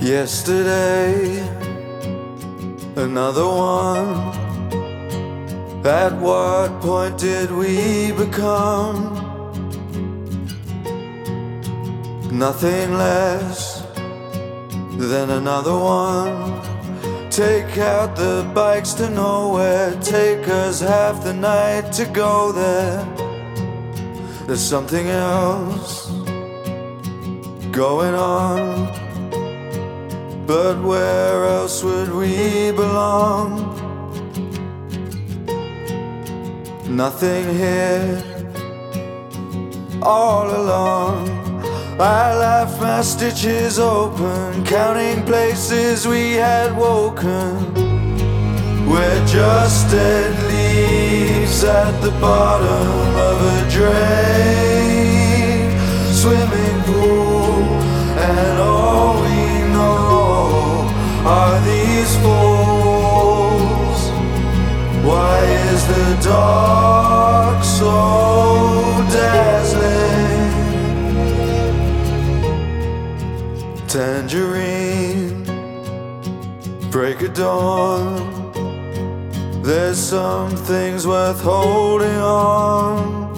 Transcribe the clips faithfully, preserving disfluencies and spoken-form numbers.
Yesterday, another one. At what point did we become nothing less than another one? Take out the bikes to nowhere, take us half the night to go there. There's something else going on, but where else would we belong? Nothing here all along. I left my stitches open, counting places we had woken. We're just dead leaves at the bottom of a drain, swimming pool, and all we know are these four walls. Why is the dark so dazzling? Tangerine, break of dawn. There's some things worth holding on.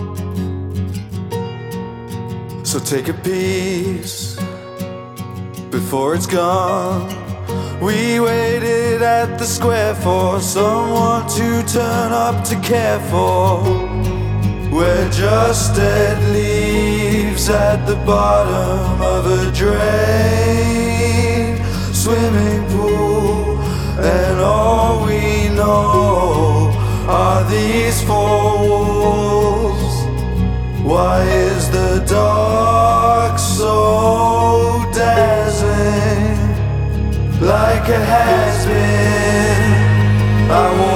So take a piece before it's gone. We waited at the square for someone to turn up to care for. We're just dead leaves at the bottom of a drain, swimming pool, and all we know are these four walls. Why is the dark so dazzling? Like it has been, I